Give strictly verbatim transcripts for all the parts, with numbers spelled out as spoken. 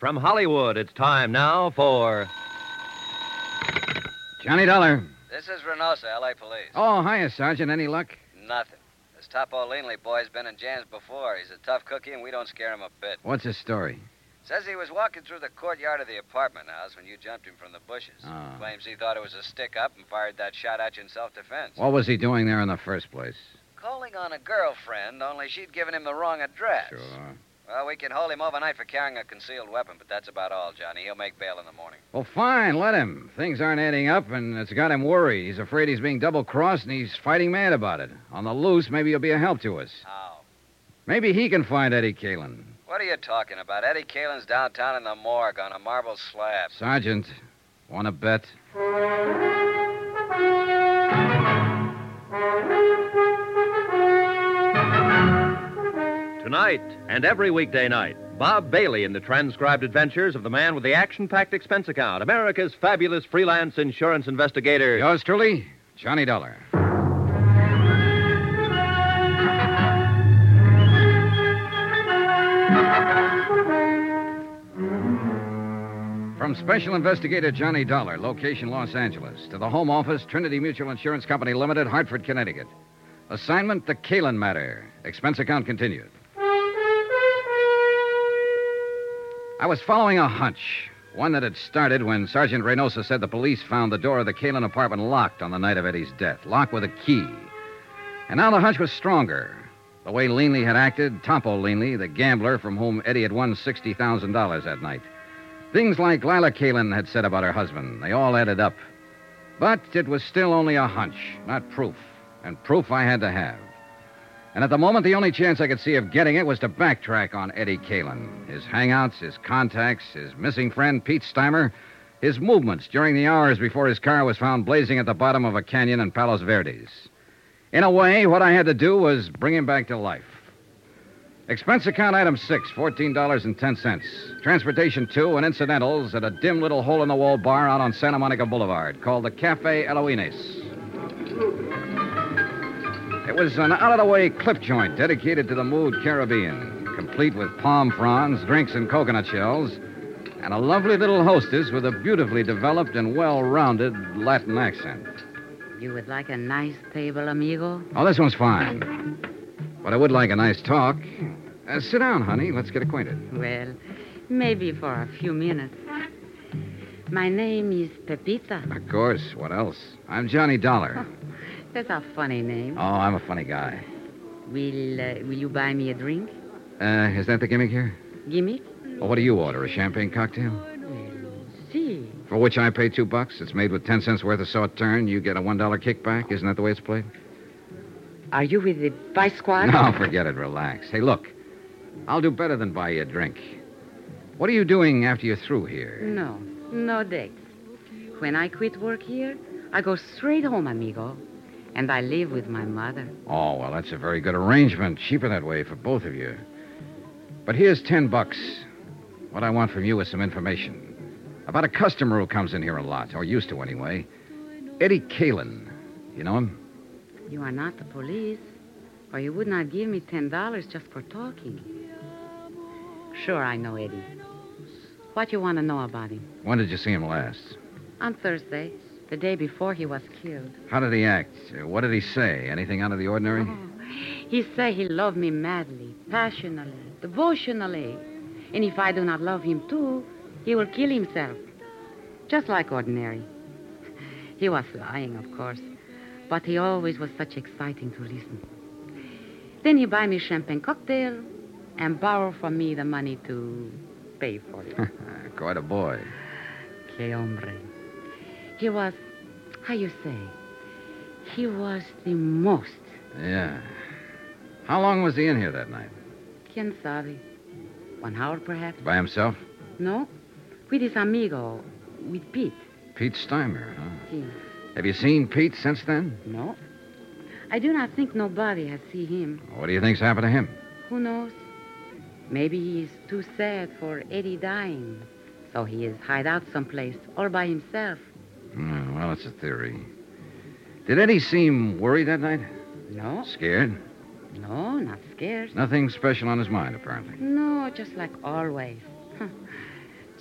From Hollywood, it's time now for... Johnny Dollar. This is Reynosa, L A Police. Oh, hiya, Sergeant. Any luck? Nothing. This Topo Leanley boy's been in jams before. He's a tough cookie, and we don't scare him a bit. What's his story? Says he was walking through the courtyard of the apartment house when you jumped him from the bushes. Oh. Claims he thought it was a stick-up and fired that shot at you in self-defense. What was he doing there in the first place? Calling on a girlfriend, only she'd given him the wrong address. Sure. Well, we can hold him overnight for carrying a concealed weapon, but that's about all, Johnny. He'll make bail in the morning. Well, fine. Let him. Things aren't adding up, and it's got him worried. He's afraid he's being double-crossed, and he's fighting mad about it. On the loose, maybe he'll be a help to us. How? Maybe he can find Eddie Kalin. What are you talking about? Eddie Kalin's downtown in the morgue on a marble slab. Sergeant, want to bet? Tonight and every weekday night, Bob Bailey in the transcribed adventures of the man with the action-packed expense account, America's fabulous freelance insurance investigator. Yours truly, Johnny Dollar. From Special Investigator Johnny Dollar, location Los Angeles, to the Home Office, Trinity Mutual Insurance Company Limited, Hartford, Connecticut. Assignment, the Kalin matter. Expense account continued. I was following a hunch, one that had started when Sergeant Reynosa said the police found the door of the Kalin apartment locked on the night of Eddie's death, locked with a key. And now the hunch was stronger. The way Leanley had acted, Topo Leanley, the gambler from whom Eddie had won sixty thousand dollars that night. Things like Lila Kalin had said about her husband, they all added up. But it was still only a hunch, not proof. And proof I had to have. And at the moment, the only chance I could see of getting it was to backtrack on Eddie Kalin. His hangouts, his contacts, his missing friend, Pete Steimer, his movements during the hours before his car was found blazing at the bottom of a canyon in Palos Verdes. In a way, what I had to do was bring him back to life. Expense account item six, fourteen dollars and ten cents. Transportation two and incidentals at a dim little hole-in-the-wall bar out on Santa Monica Boulevard called the Cafe Eloines. It was an out-of-the-way clip joint dedicated to the mood Caribbean, complete with palm fronds, drinks, and coconut shells, and a lovely little hostess with a beautifully developed and well-rounded Latin accent. You would like a nice table, amigo? Oh, this one's fine. But I would like a nice talk. Uh, sit down, honey. Let's get acquainted. Well, maybe for a few minutes. My name is Pepita. Of course. What else? I'm Johnny Dollar. That's a funny name. Oh, I'm a funny guy. Will uh, Will you buy me a drink? Uh, is that the gimmick here? Gimmick? Well, what do you order? A champagne cocktail? Well, see. For which I pay two bucks. It's made with ten cents worth of sauterne. You get a one dollar kickback. Isn't that the way it's played? Are you with the Vice Squad? No, forget it. Relax. Hey, look. I'll do better than buy you a drink. What are you doing after you're through here? No, no dates. When I quit work here, I go straight home, amigo. And I live with my mother. Oh, well, that's a very good arrangement. Cheaper that way for both of you. But here's ten bucks. What I want from you is some information. About a customer who comes in here a lot, or used to anyway. Eddie Kalin. You know him? You are not the police, or you would not give me ten dollars just for talking. Sure, I know Eddie. What you want to know about him? When did you see him last? On Thursday, the day before he was killed. How did he act? Uh, What did he say? Anything out of the ordinary? Oh, he said he loved me madly, passionately, devotionally. And if I do not love him too, he will kill himself. Just like ordinary. He was lying, of course. But he always was such exciting to listen. Then he buy me champagne cocktail and borrow from me the money to pay for it. Quite a boy. Que hombre. He was, how you say, he was the most. Yeah. How long was he in here that night? Quien sabe? One hour, perhaps? By himself? No. With his amigo, with Pete. Pete Steimer, huh? Yes. Have you seen Pete since then? No. I do not think nobody has seen him. What do you think's happened to him? Who knows? Maybe he is too sad for Eddie dying. So he is hide out someplace all by himself. Hmm, well, it's a theory. Did Eddie seem worried that night? No. Scared? No, not scared. Nothing special on his mind, apparently. No, just like always.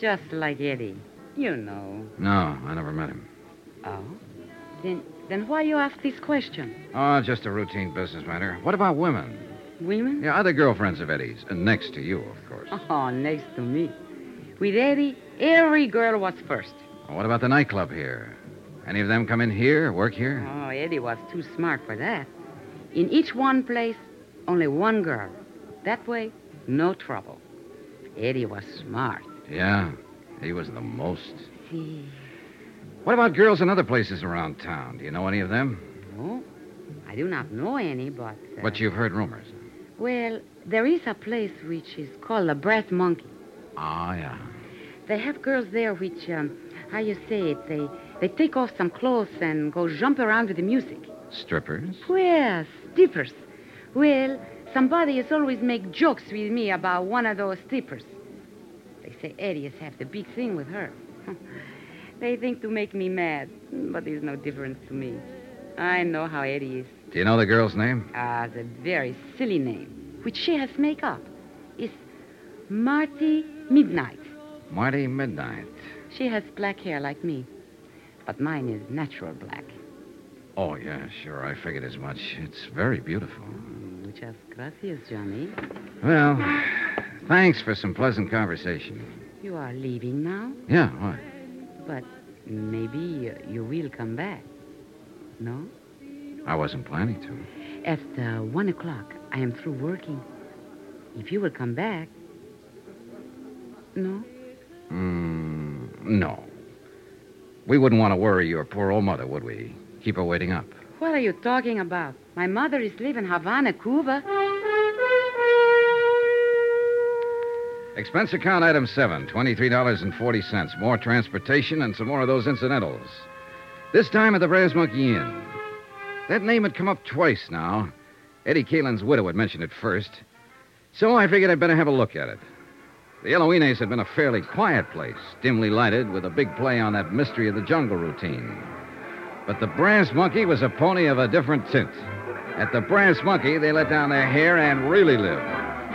Just like Eddie. You know. No, I never met him. Oh? Then then why you ask this question? Oh, just a routine business matter. What about women? Women? Yeah, other girlfriends of Eddie's. And next to you, of course. Oh, next to me. With Eddie, every girl was first. Well, what about the nightclub here? Any of them come in here, work here? Oh, Eddie was too smart for that. In each one place, only one girl. That way, no trouble. Eddie was smart. Yeah, he was the most. See. What about girls in other places around town? Do you know any of them? No, I do not know any, but... Uh, But you've heard rumors. Well, there is a place which is called the Brass Monkey. Ah, yeah. They have girls there which, um, how you say it, they, they take off some clothes and go jump around with the music. Strippers? Well, strippers. Well, somebody has always make jokes with me about one of those strippers. They say Eddie has had the big thing with her. They think to make me mad, but there's no difference to me. I know how Eddie is. Do you know the girl's name? Ah, the very silly name, which she has make up, is Marty Midnight. Marty Midnight. She has black hair like me, but mine is natural black. Oh, yeah, sure. I figured as much. It's very beautiful. Muchas gracias, Johnny. Well, thanks for some pleasant conversation. You are leaving now? Yeah, what? But maybe you, you will come back. No? I wasn't planning to. At uh, one o'clock, I am through working. If you will come back... No? Mm, no. We wouldn't want to worry your poor old mother, would we? Keep her waiting up. What are you talking about? My mother is living in Havana, Cuba. Expense account item seven, twenty-three dollars and forty cents. More transportation and some more of those incidentals. This time at the Brass Monkey Inn. That name had come up twice now. Eddie Kalin's widow had mentioned it first. So I figured I'd better have a look at it. The Yellow Inez had been a fairly quiet place, dimly lighted with a big play on that mystery of the jungle routine. But the Brass Monkey was a pony of a different tint. At the Brass Monkey, they let down their hair and really lived.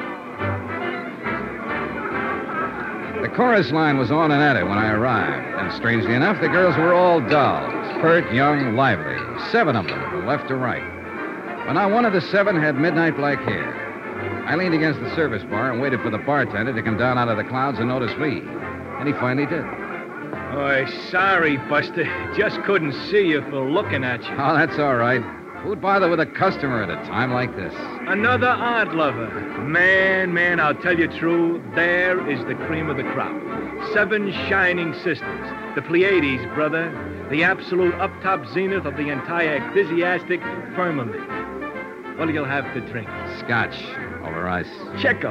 The chorus line was on and at it when I arrived, and strangely enough, the girls were all dolls, pert, young, lively, seven of them from left to right. But not one of the seven had midnight black hair. I leaned against the service bar and waited for the bartender to come down out of the clouds and notice me, and he finally did. Oh, sorry, Buster. Just couldn't see you for looking at you. Oh, that's all right. Who'd bother with a customer at a time like this? Another art lover. Man, man, I'll tell you true, there is the cream of the crop. Seven shining sisters. The Pleiades, brother. The absolute up-top zenith of the entire enthusiastic firmament. What'll you have to drink? Scotch over ice. Checo.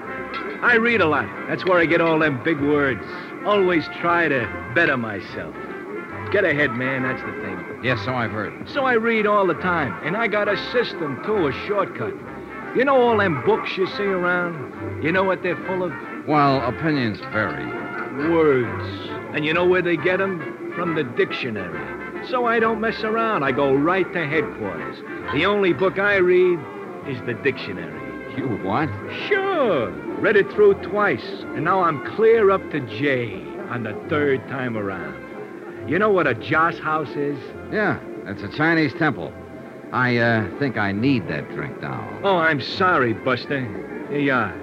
I read a lot. That's where I get all them big words. Always try to better myself. Get ahead, man, that's the thing. Yes, so I've heard. So I read all the time, and I got a system, too, a shortcut. You know all them books you see around? You know what they're full of? Well, opinions vary. Words. And you know where they get them? From the dictionary. So I don't mess around. I go right to headquarters. The only book I read is the dictionary. You what? Sure. Read it through twice, and now I'm clear up to J on the third time around. You know what a joss house is? Yeah, it's a Chinese temple. I, uh, think I need that drink now. Oh, I'm sorry, Buster. Here you are.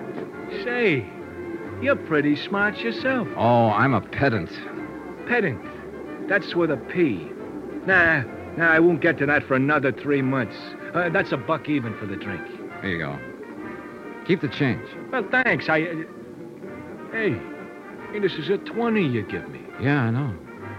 Say, you're pretty smart yourself. Oh, I'm a pedant. Pedant. That's with a P. Nah, nah, I won't get to that for another three months. Uh, that's a buck even for the drink. Here you go. Keep the change. Well, thanks. I... Uh, hey, hey, this is a twenty you give me. Yeah, I know.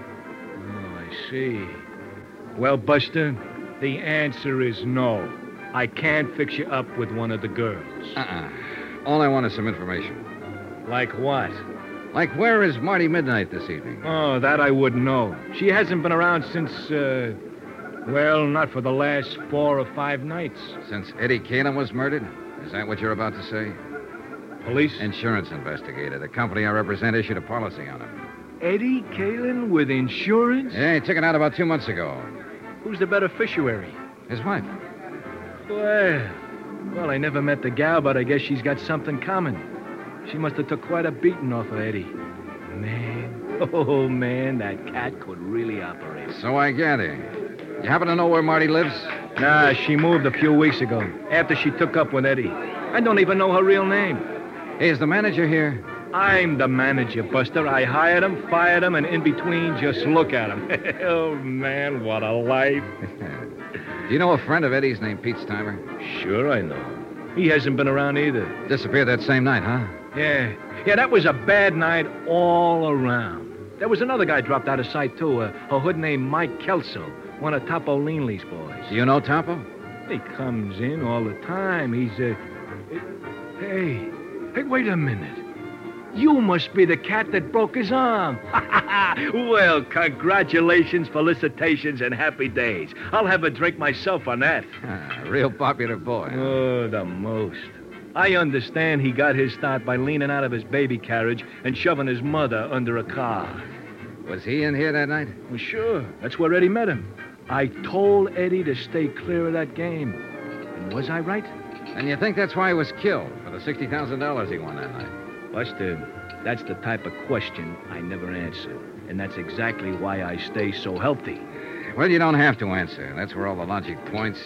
Oh, I see. Well, Buster, the answer is no. I can't fix you up with one of the girls. Uh-uh. All I want is some information. Like what? Like, where is Marty Midnight this evening? Oh, that I wouldn't know. She hasn't been around since, uh... well, not for the last four or five nights. Since Eddie Kalin was murdered? Is that what you're about to say? Police? Insurance investigator. The company I represent issued a policy on him. Eddie Kalin with insurance? Yeah, he took it out about two months ago. Who's the beneficiary? His wife. Well, well, I never met the gal, but I guess she's got something coming. She must have took quite a beating off of Eddie. Man, oh, man, that cat could really operate. So I gather. You happen to know where Marty lives? Nah, she moved a few weeks ago, after she took up with Eddie. I don't even know her real name. Hey, is the manager here? I'm the manager, Buster. I hired him, fired him, and in between, just look at him. Oh, man, what a life. Do you know a friend of Eddie's named Pete Steimer? Sure I know. He hasn't been around either. Disappeared that same night, huh? Yeah. Yeah, that was a bad night all around. There was another guy dropped out of sight, too. A, a hood named Mike Kelso, one of Topo Leanley's boys. Do you know Topo? He comes in all the time. He's a... Hey, hey, wait a minute. You must be the cat that broke his arm. Well, congratulations, felicitations, and happy days. I'll have a drink myself on that. Ah, real popular boy. Huh? Oh, the most. I understand he got his start by leaning out of his baby carriage and shoving his mother under a car. Was he in here that night? Well, sure. That's where Eddie met him. I told Eddie to stay clear of that game. And was I right? And you think that's why he was killed, for the sixty thousand dollars he won that night? Buster, that's the type of question I never answer. And that's exactly why I stay so healthy. Well, you don't have to answer. That's where all the logic points.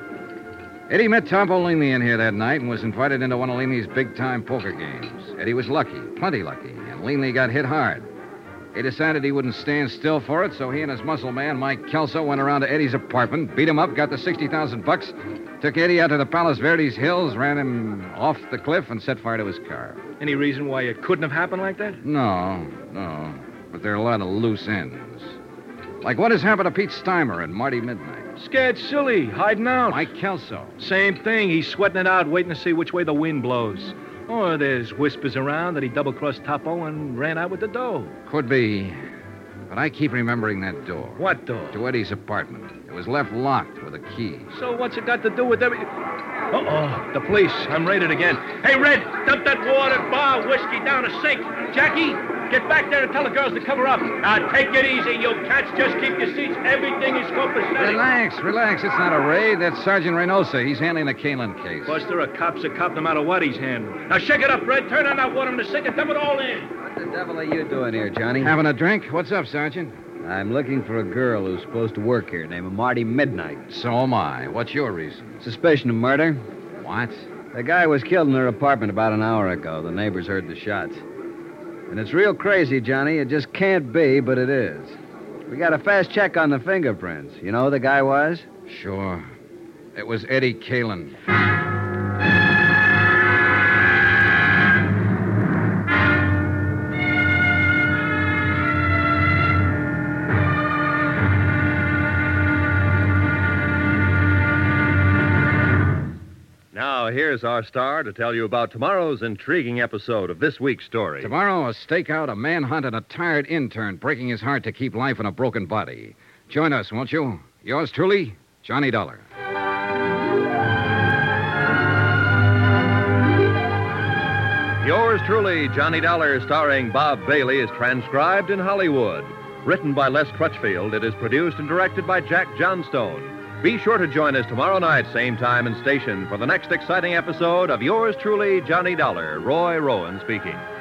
Eddie met Topo Leanley in here that night and was invited into one of Leanley's big-time poker games. Eddie was lucky, plenty lucky, and Leanley got hit hard. He decided he wouldn't stand still for it, so he and his muscle man, Mike Kelso, went around to Eddie's apartment, beat him up, got the sixty thousand bucks, took Eddie out to the Palos Verdes Hills, ran him off the cliff, and set fire to his car. Any reason why it couldn't have happened like that? No, no. But there are a lot of loose ends. Like what has happened to Pete Steimer and Marty Midnight. Scared silly, hiding out. Mike Kelso. Same thing. He's sweating it out, waiting to see which way the wind blows. Or there's whispers around that he double-crossed Topo and ran out with the dough. Could be. But I keep remembering that door. What door? To Eddie's apartment. It was left locked with a key. So what's it got to do with every... Uh-oh, the police. I'm raided again. Hey, Red, dump that water, bar, whiskey down a sink. Jackie, get back there and tell the girls to cover up. Now, take it easy, you cats. Just keep your seats. Everything is copacetic. Relax, relax. It's not a raid. That's Sergeant Reynosa. He's handling the Kalin case. Buster, a cop's a cop no matter what he's handling. Now, shake it up, Red. Turn on that water in the sink and dump it all in. What the devil are you doing here, Johnny? Having a drink? What's up, Sergeant? I'm looking for a girl who's supposed to work here, named Marty Midnight. So am I. What's your reason? Suspicion of murder. What? The guy was killed in her apartment about an hour ago. The neighbors heard the shots. And it's real crazy, Johnny. It just can't be, but it is. We got a fast check on the fingerprints. You know who the guy was? Sure. It was Eddie Kalin. Now, here's our star to tell you about tomorrow's intriguing episode of this week's story. Tomorrow, a stakeout, a manhunt, and a tired intern breaking his heart to keep life in a broken body. Join us, won't you? Yours truly, Johnny Dollar. Yours truly, Johnny Dollar, starring Bob Bailey, is transcribed in Hollywood. Written by Les Crutchfield, it is produced and directed by Jack Johnstone. Be sure to join us tomorrow night, same time and station, for the next exciting episode of Yours truly, Johnny Dollar. Roy Rowan speaking.